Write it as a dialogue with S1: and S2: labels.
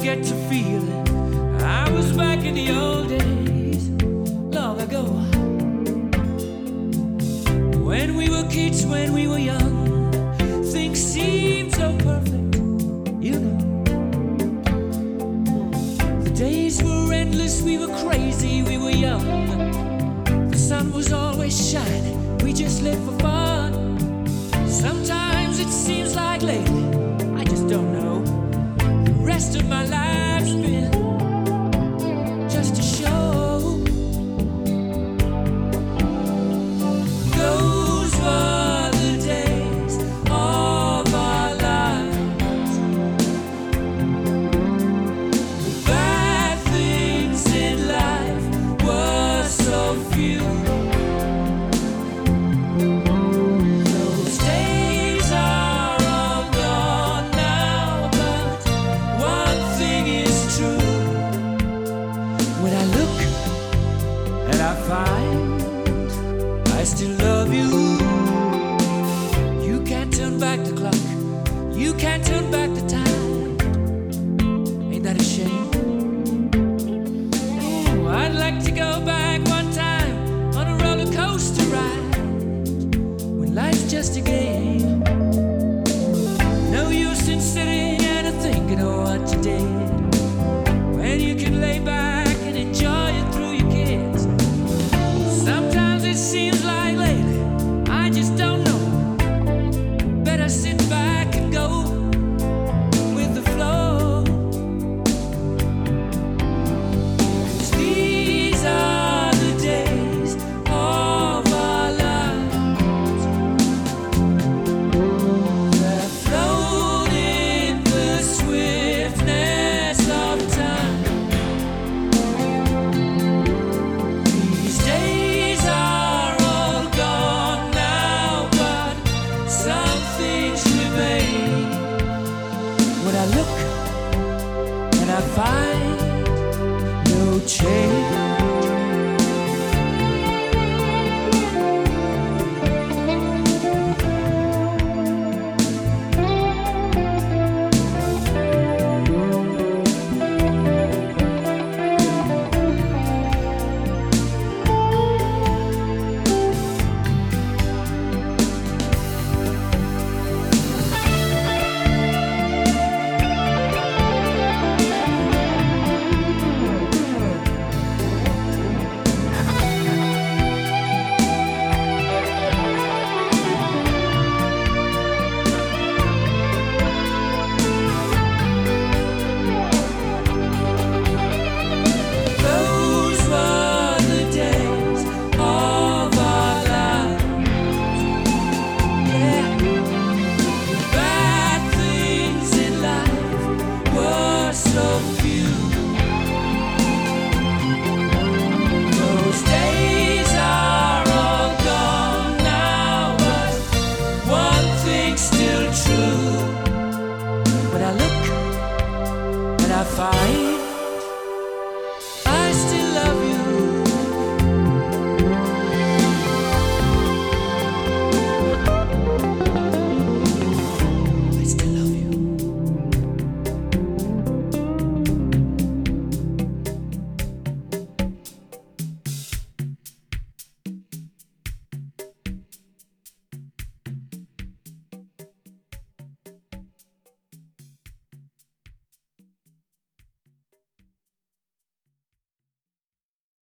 S1: get to feeling I was back in the old days, long ago. When we were kids, when we were young, things seemed so perfect, you know. The days were endless, we were crazy, we were young. The sun was always shining, we just lived for fun. Sometimes it seems like lately, I just don't know. The rest of my life's been just a show. Those were the days of our lives. The bad things in life were so few. Those days are all gone now, but one thing is true. When I look and I find I still love you, you can't turn back the clock, you can't turn back the time. Ain't that a shame? Ooh, I'd like to go back one time on a roller coaster ride when life's just a game. No use in sitting and thinking of what you did when you can lay back and enjoy it through your kids. Sometimes it seems like lately, I just don't know. Better sit back and go with the flow. 'Cause these are the days of our lives that float in the swiftness of time. These days are all gone now, but some things remain. When I look and I find no change.